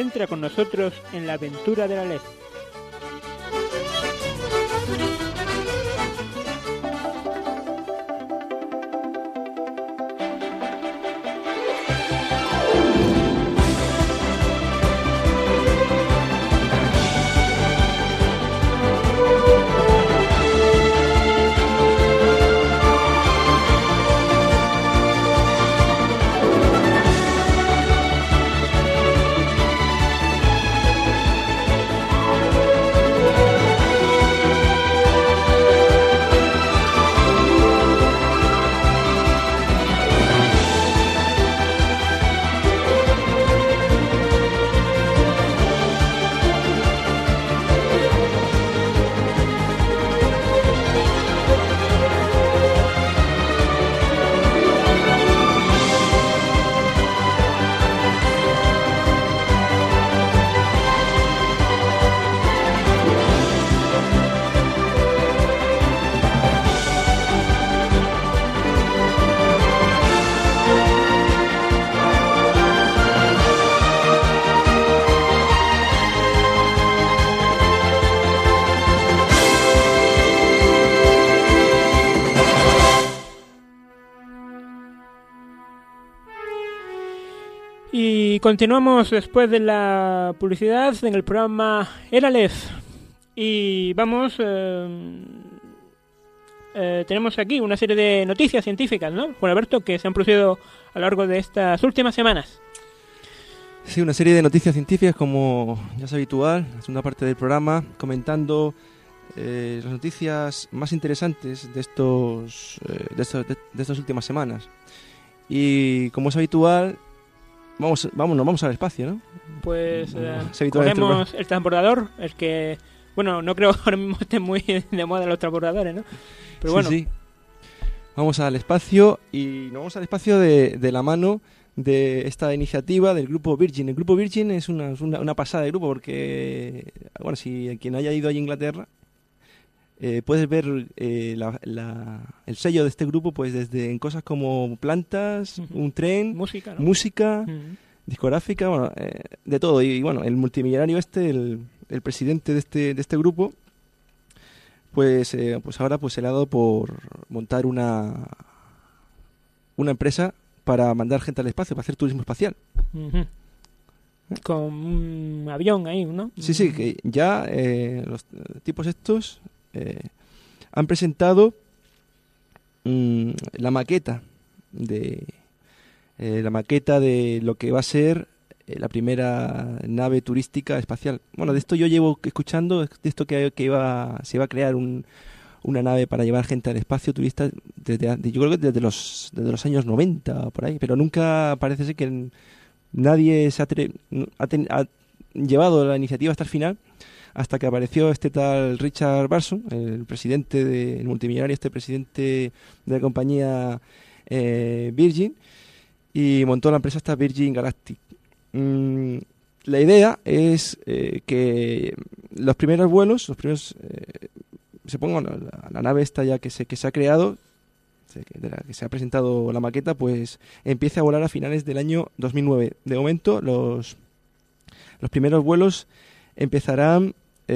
entra con nosotros en la aventura de la LED. Y continuamos después de la publicidad en el programa Eralef. Y vamos, tenemos aquí una serie de noticias científicas, ¿no, Juan Alberto, que se han producido a lo largo de estas últimas semanas? Sí, una serie de noticias científicas, como ya es habitual, la segunda parte del programa, comentando las noticias más interesantes de estas últimas semanas. Y como es habitual, vamos al espacio, ¿no? Pues cogemos el transbordador, el que, bueno, no creo que ahora mismo esté muy de moda los transbordadores, ¿no? Pero bueno. Sí. Vamos al espacio, y nos vamos al espacio de la mano de esta iniciativa del Grupo Virgin. El Grupo Virgin es una pasada de grupo, porque, bueno, si quien haya ido a Inglaterra, puedes ver el sello de este grupo, pues desde en cosas como plantas, un tren, música, discográfica, bueno, de todo. Y bueno, el multimillonario el presidente de este grupo, pues ahora pues se le ha dado por montar una empresa para mandar gente al espacio, para hacer turismo espacial. Con un avión ahí, ¿no? Sí, que ya los tipos estos han presentado la maqueta de lo que va a ser la primera nave turística espacial. Bueno, de esto yo llevo escuchando, de esto que se iba a crear una nave para llevar gente al espacio, turistas, yo creo que desde los años 90 por ahí, pero nunca parece ser que nadie ha llevado la iniciativa hasta el final, hasta que apareció este tal Richard Branson, el presidente el multimillonario, presidente de la compañía Virgin, y montó la empresa esta Virgin Galactic. La idea es que los primeros vuelos, se pongan la nave esta ya que se ha creado, de la que se ha presentado la maqueta, pues empiece a volar a finales del año 2009. De momento, los primeros vuelos empezarán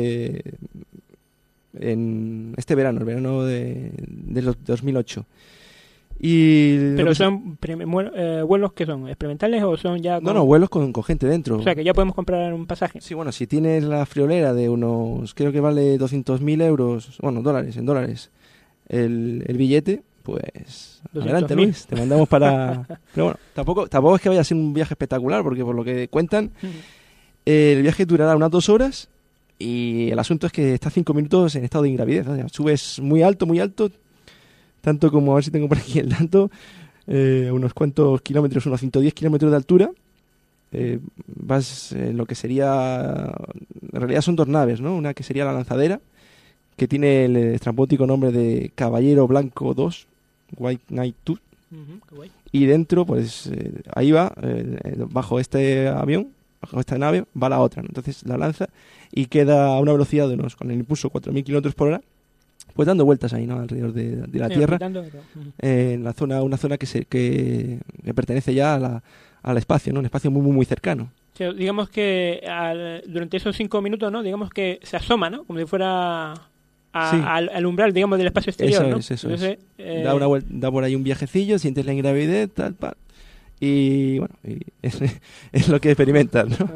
en este verano, el verano de 2008. ¿Pero son vuelos que son experimentales o son ya...? No, vuelos con gente dentro. O sea, que ya podemos comprar un pasaje. Sí, bueno, si tienes la friolera de unos... Creo que vale 200.000 euros, bueno, en dólares, el billete, pues adelante, Luis, te mandamos para... Pero bueno, tampoco es que vaya a ser un viaje espectacular, porque por lo que cuentan, el viaje durará unas 2 horas, y el asunto es que está 5 minutos en estado de ingravidez. O sea, subes muy alto, tanto como, a ver si tengo por aquí el dato, unos cuantos kilómetros, unos 110 kilómetros de altura. Vas en lo que sería... En realidad son 2 naves, ¿no? Una que sería la lanzadera, que tiene el estrambótico nombre de Caballero Blanco 2, White Knight 2. Y dentro, pues ahí va, bajo este avión, bajo esta nave, va la otra, ¿no? Entonces la lanza y queda a una velocidad de con el impulso 4.000 kilómetros por hora, pues dando vueltas ahí, ¿no? Alrededor de la Tierra, en una zona que pertenece ya al espacio, ¿no? Un espacio muy, muy, muy cercano. Sí, digamos que durante esos 5 minutos, ¿no? Digamos que se asoma, ¿no? Como si fuera al umbral, digamos, del espacio exterior, ¿no? Eso Entonces, da por ahí un viajecillo, sientes la ingravidez, tal, y bueno, es lo que experimentas, ¿no?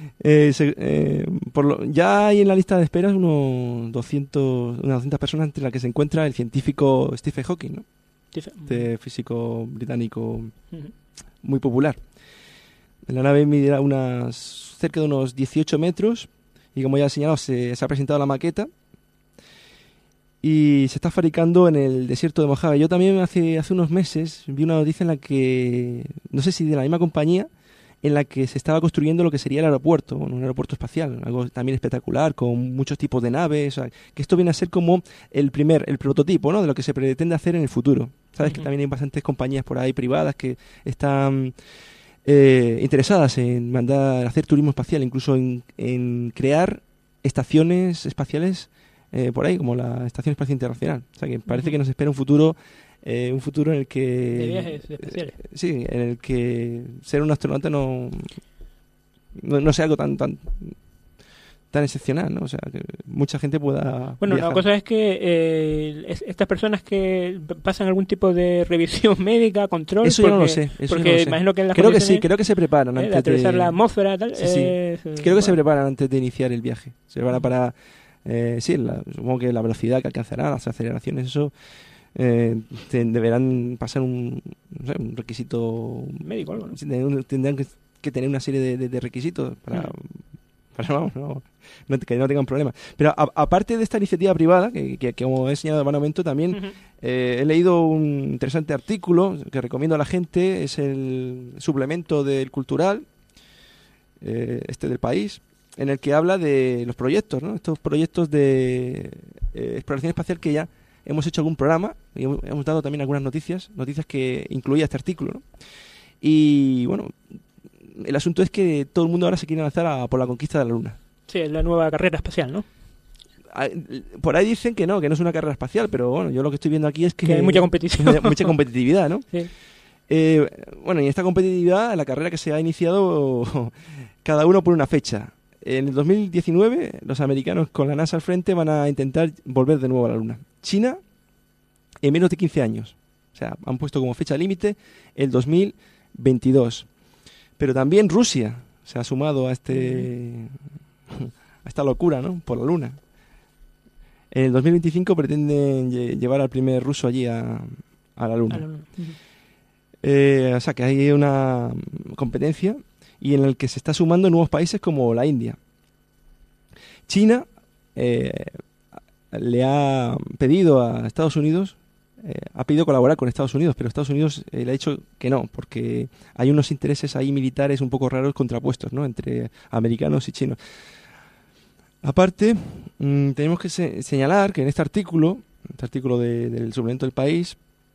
Ya hay en la lista de espera unas 200 personas, entre las que se encuentra el científico Stephen Hawking, ¿no? Este físico británico muy popular. La nave medirá cerca de unos 18 metros y, como ya he señalado, se ha presentado la maqueta y se está fabricando en el desierto de Mojave. Yo también hace unos meses vi una noticia en la que, no sé si de la misma compañía, en la que se estaba construyendo lo que sería el aeropuerto, un aeropuerto espacial, algo también espectacular, con muchos tipos de naves, o sea, que esto viene a ser como el prototipo, ¿no?, de lo que se pretende hacer en el futuro. Sabes que también hay bastantes compañías por ahí privadas que están interesadas en hacer turismo espacial, incluso en crear estaciones espaciales por ahí, como la Estación Espacial Internacional. O sea, que parece que nos espera un futuro en el que... De viajes espaciales. Sí, en el que ser un astronauta no sea algo tan excepcional, ¿no? O sea, que mucha gente pueda viajar. La cosa es que estas personas que pasan algún tipo de revisión médica, control... Eso yo no lo sé. Porque imagino que en las creo que sí, creo que se preparan antes de atravesar la atmósfera, tal. Creo que se preparan antes de iniciar el viaje. Se preparan para... supongo que la velocidad que alcanzarán, las aceleraciones, eso... deberán pasar un requisito médico, algo, ¿no? Tendrán que tener una serie de requisitos para que no tengan problemas. Pero aparte de esta iniciativa privada, que como he enseñado en momento, también he leído un interesante artículo que recomiendo a la gente. Es el suplemento del Cultural, del País, en el que habla de los proyectos, ¿no? Estos proyectos de exploración espacial que ya hemos hecho algún programa y hemos dado también algunas noticias que incluía este artículo, ¿no? Y bueno, el asunto es que todo el mundo ahora se quiere lanzar por la conquista de la Luna. Sí, es la nueva carrera espacial, ¿no? Por ahí dicen que no es una carrera espacial, pero bueno, yo lo que estoy viendo aquí es que hay mucha competición. Mucha competitividad, ¿no? Sí. Y en esta competitividad, la carrera que se ha iniciado, cada uno por una fecha. En el 2019, los americanos con la NASA al frente van a intentar volver de nuevo a la Luna. China, en menos de 15 años. O sea, han puesto como fecha límite el 2022. Pero también Rusia se ha sumado a esta locura, ¿no?, por la Luna. En el 2025 pretenden llevar al primer ruso allí a la Luna. O sea, que hay una competencia y en el que se está sumando nuevos países como la India. China le ha pedido a Estados Unidos, ha pedido colaborar con Estados Unidos, pero Estados Unidos le ha dicho que no, porque hay unos intereses ahí militares un poco raros contrapuestos, ¿no?, entre americanos y chinos. Aparte, tenemos que señalar que en este artículo del suplemento del País,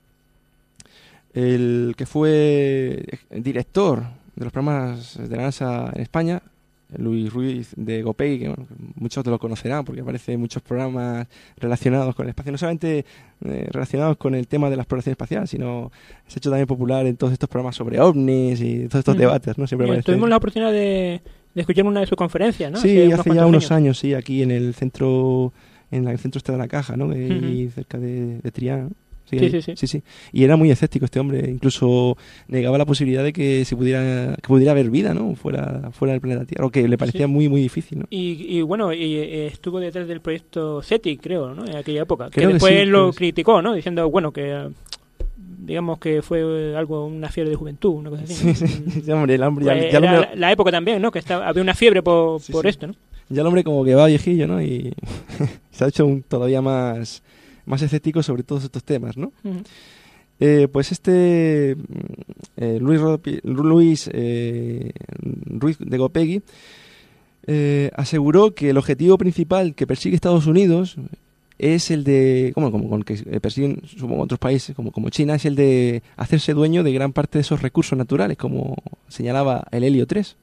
el que fue director de los programas de la NASA en España, Luis Ruiz de Gopegui, que muchos te lo conocerán porque aparece en muchos programas relacionados con el espacio, no solamente relacionados con el tema de la exploración espacial, sino se ha hecho también popular en todos estos programas sobre ovnis y todos estos debates, ¿no? Siempre tuvimos la oportunidad de escuchar una de sus conferencias, ¿no? Sí, hace ya unos años, sí, aquí en el centro este de la Caja, ¿no? Y cerca de Triana, ¿no? Sí. Y era muy escéptico este hombre, incluso negaba la posibilidad de que pudiera haber vida, ¿no?, fuera del planeta Tierra, o que le parecía muy muy difícil, ¿no? Y estuvo detrás del proyecto SETI, creo, ¿no?, en aquella época, que después lo criticó, ¿no?, diciendo, que digamos que fue una fiebre de juventud, una cosa así, ¿no? Sí, hombre, el hombre la época también, ¿no?, que había una fiebre por esto, ¿no? Ya el hombre como que va viejillo, ¿no?, y se ha hecho todavía más escéptico sobre todos estos temas, ¿no? Pues Luis Ruiz de Gopegui aseguró que el objetivo principal que persigue Estados Unidos es el de, como el que persiguen, supongo, otros países como China, es el de hacerse dueño de gran parte de esos recursos naturales, como señalaba el helio 3.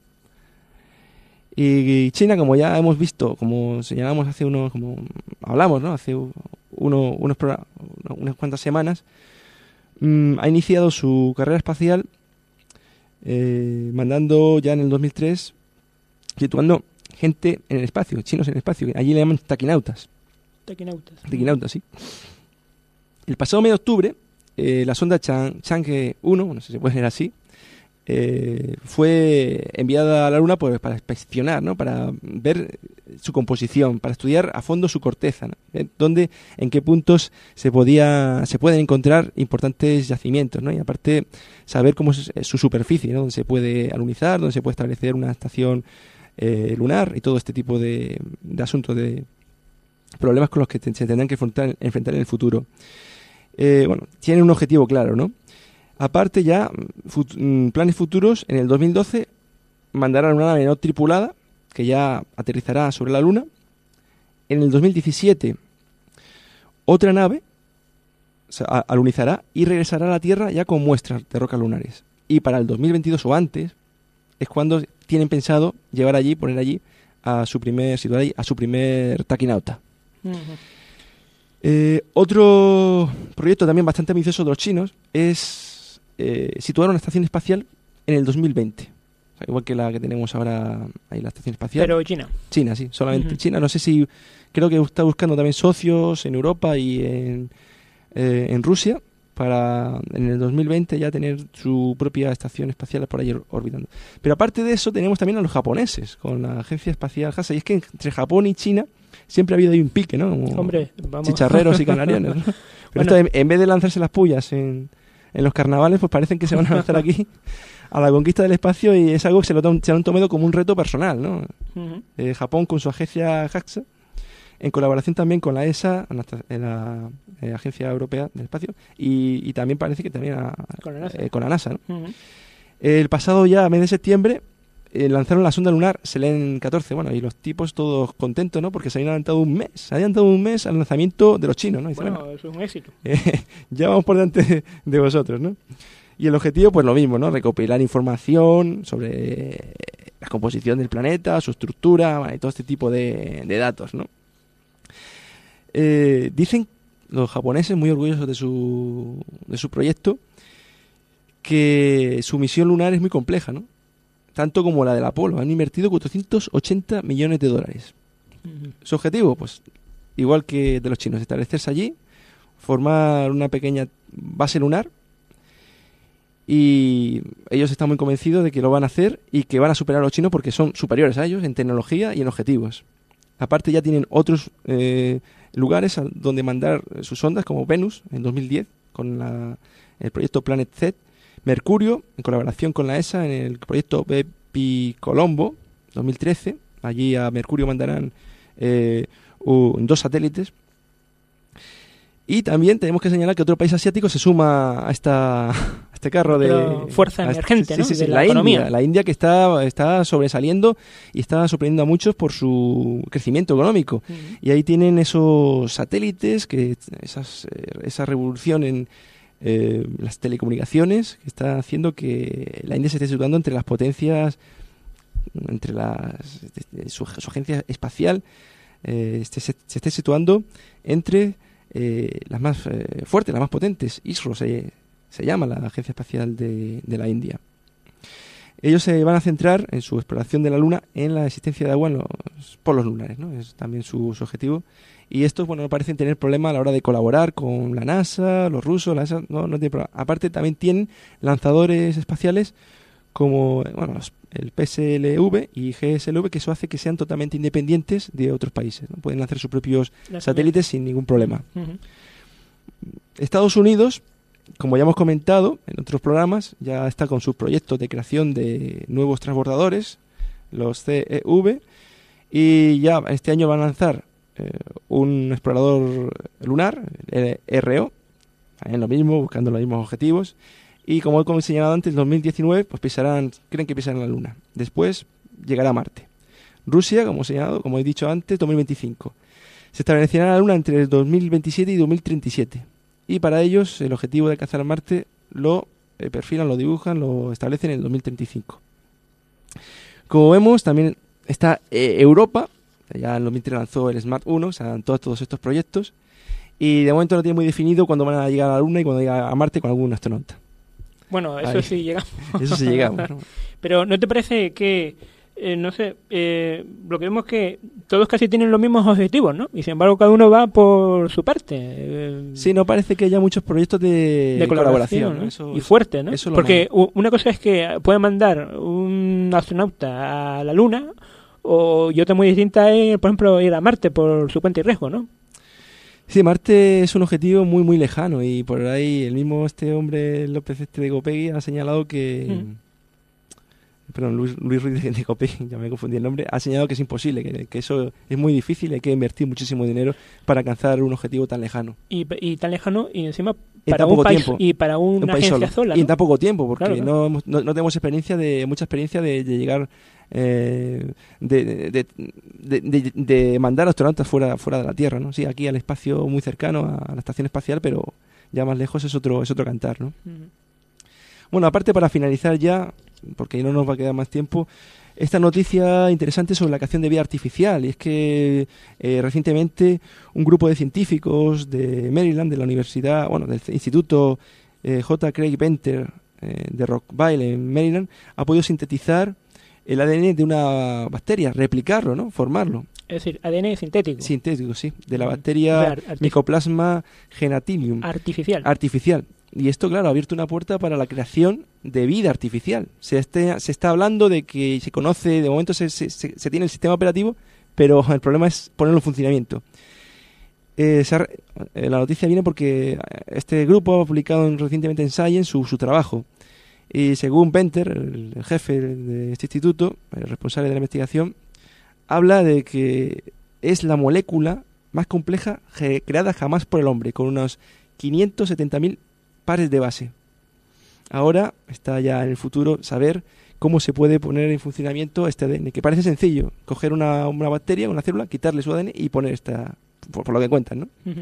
Y China, como ya hemos visto, como señalamos como hablamos, ¿no?, hace unas cuantas semanas, ha iniciado su carrera espacial mandando ya en el 2003 situando gente en el espacio, chinos en el espacio. Allí le llaman taquinautas. Taquinautas, sí. El pasado mes de octubre, la sonda Chang'e 1, no sé si se puede leer así, fue enviada a la Luna pues, para inspeccionar, ¿no? Para ver su composición, para estudiar a fondo su corteza, ¿no? En qué puntos se pueden encontrar importantes yacimientos, ¿no? Y aparte saber cómo es su superficie, ¿no? Donde se puede alunizar, donde se puede establecer una estación lunar y todo este tipo de asuntos, de problemas con los que se tendrán que enfrentar en el futuro. Tienen un objetivo claro, ¿no? Aparte ya, planes futuros, en el 2012 mandarán una nave no tripulada que ya aterrizará sobre la Luna. En el 2017 otra nave alunizará y regresará a la Tierra ya con muestras de rocas lunares. Y para el 2022 o antes es cuando tienen pensado poner allí a su primer taquinauta. Uh-huh. Otro proyecto también bastante ambicioso de los chinos es situar una estación espacial en el 2020. O sea, igual que la que tenemos ahora, ahí la estación espacial. Pero China. China, sí, solamente Uh-huh. China. No sé si, creo que está buscando también socios en Europa y en Rusia para en el 2020 ya tener su propia estación espacial por ahí orbitando. Pero aparte de eso tenemos también a los japoneses con la agencia espacial JAXA. Y es que entre Japón y China siempre ha habido ahí un pique, ¿no? Como hombre, vamos. Chicharreros y canarianos, ¿no? Pero Bueno. esto, en vez de lanzarse las pullas en los carnavales, pues parecen que se van a lanzar aquí a la conquista del espacio y es algo que se lo han tomado como un reto personal, ¿no? Uh-huh. Japón con su agencia JAXA, en colaboración también con la ESA, la Agencia Europea del Espacio, y también parece que también con la NASA, ¿no? Uh-huh. El pasado ya mes de septiembre lanzaron la sonda lunar Selene 14, bueno, y los tipos todos contentos, ¿no? Porque se habían adelantado un mes al lanzamiento de los chinos, ¿no? Y bueno, eso es un éxito. Ya vamos por delante de vosotros, ¿no? Y el objetivo, pues lo mismo, ¿no? Recopilar información sobre la composición del planeta, su estructura, bueno, y todo este tipo de datos, ¿no? Dicen los japoneses, muy orgullosos de su proyecto, que su misión lunar es muy compleja, ¿no? Tanto como la del Apolo. Han invertido $480 millones. Uh-huh. Su objetivo, pues, igual que de los chinos, establecerse allí, formar una pequeña base lunar, y ellos están muy convencidos de que lo van a hacer y que van a superar a los chinos porque son superiores a ellos en tecnología y en objetivos. Aparte ya tienen otros lugares a donde mandar sus sondas, como Venus en 2010 con el proyecto Planet Z, Mercurio en colaboración con la ESA en el proyecto Bepi Colombo 2013. Allí a Mercurio mandarán 2 satélites. Y también tenemos que señalar que otro país asiático se suma a este carro de fuerza emergente, ¿no? Sí, de la economía. La India, que está sobresaliendo y está sorprendiendo a muchos por su crecimiento económico. Uh-huh. Y ahí tienen esos satélites, esa revolución en las telecomunicaciones, que está haciendo que la India se esté situando entre las potencias, entre su agencia espacial, se esté situando entre las más fuertes, las más potentes. ISRO se llama la Agencia Espacial de la India. Ellos se van a centrar en su exploración de la Luna en la existencia de agua en los polos lunares, ¿no? Es también su objetivo. Y estos, bueno, no parecen tener problema a la hora de colaborar con la NASA, los rusos, la NASA, no tiene problema. Aparte, también tienen lanzadores espaciales como el PSLV y GSLV, que eso hace que sean totalmente independientes de otros países, ¿no? Pueden lanzar sus propios satélites sin ningún problema. Uh-huh. Estados Unidos, como ya hemos comentado en otros programas, ya está con sus proyectos de creación de nuevos transbordadores, los CEV, y ya este año van a lanzar un explorador lunar, el RO, en lo mismo, buscando los mismos objetivos. Y como he señalado antes, en 2019 pues creen que pisarán la Luna. Después llegará a Marte. Rusia, como he dicho antes, 2025. Se establecerá la Luna entre el 2027 y 2037. Y para ellos el objetivo de alcanzar a Marte lo perfilan, lo dibujan, lo establecen en el 2035. Como vemos, también está Europa. Ya en 2003 lanzó el Smart 1, se adelantó a todos estos proyectos. Y de momento no tiene muy definido cuándo van a llegar a la Luna y cuándo llegar a Marte con algún astronauta. Bueno, eso sí llegamos. Eso sí llegamos, ¿no? Pero ¿no te parece que no sé, lo que vemos es que todos casi tienen los mismos objetivos, ¿no? Y sin embargo cada uno va por su parte. Sí, no parece que haya muchos proyectos de colaboración, ¿no? Eso, y fuerte, ¿no? Porque una cosa es que puede mandar un astronauta a la Luna y otra muy distinta es, por ejemplo, ir a Marte por su cuenta y riesgo, ¿no? Sí, Marte es un objetivo muy, muy lejano y por ahí el mismo hombre López de Gopegui ha señalado que... Perdón, Luis Ruiz de Copegui, ya me confundí el nombre, ha señalado que es imposible, que eso es muy difícil, hay que invertir muchísimo dinero para alcanzar un objetivo tan lejano. Y tan lejano, y encima para un país tiempo, y para una agencia sola, ¿no? Y en tan poco tiempo, porque claro. No tenemos mucha experiencia de llegar, de mandar astronautas fuera de la Tierra, ¿no? Sí, aquí al espacio muy cercano, a la estación espacial, pero ya más lejos es otro cantar, ¿no? Bueno, aparte, para finalizar ya, porque no nos va a quedar más tiempo, esta noticia interesante sobre la creación de vida artificial, y es que recientemente un grupo de científicos de Maryland, de la universidad, del Instituto J. Craig Venter de Rockville en Maryland, ha podido sintetizar el ADN de una bacteria, replicarlo, ¿no? Formarlo. Es decir, ADN sintético. Sintético, sí, de la bacteria Mycoplasma genitalium. Artificial. Y esto, claro, ha abierto una puerta para la creación de vida artificial. Se está hablando de que se conoce, de momento se tiene el sistema operativo, pero el problema es ponerlo en funcionamiento. La noticia viene porque este grupo ha publicado recientemente en Science su trabajo. Y según Venter, el jefe de este instituto, el responsable de la investigación, habla de que es la molécula más compleja creada jamás por el hombre, con unos 570.000 pares de base. Ahora está ya en el futuro saber cómo se puede poner en funcionamiento este ADN, que parece sencillo, coger una bacteria, una célula, quitarle su ADN y poner esta, por lo que cuentan, ¿no? Uh-huh.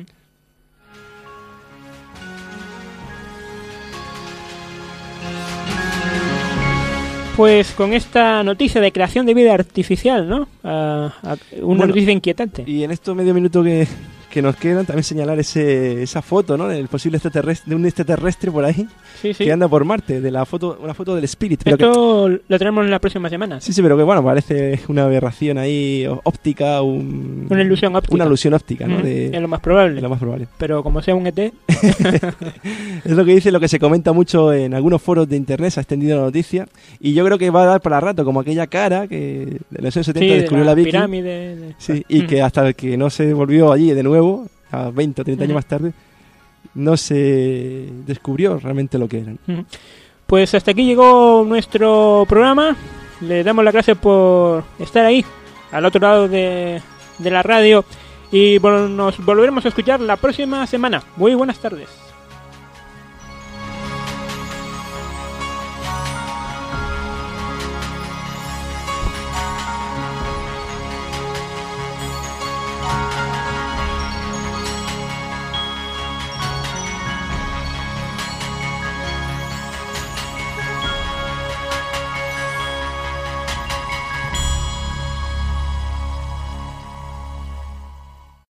Pues con esta noticia de creación de vida artificial, ¿no? Una noticia inquietante. Y en estos medio minuto que nos quedan, también señalar esa foto, ¿no? Del posible extraterrestre, de un extraterrestre por ahí, sí. Que anda por Marte, de una foto del Spirit. Esto lo tenemos en la próxima semana. Sí, pero que parece una aberración ahí óptica, una ilusión óptica. Una ilusión óptica, ¿no? Es lo más probable. Es lo más probable. Pero como sea un ET... Es lo que se comenta mucho en algunos foros de internet, se ha extendido la noticia, y yo creo que va a dar para rato, como aquella cara que de los años 70 descubrió la Viking. Pirámide. Sí, y que hasta que no se volvió allí de nuevo, a 20 o 30 años más tarde, no se descubrió realmente lo que eran. Pues hasta aquí llegó nuestro programa. Le damos las gracias por estar ahí, al otro lado de la radio, y nos volveremos a escuchar la próxima semana. Muy buenas tardes.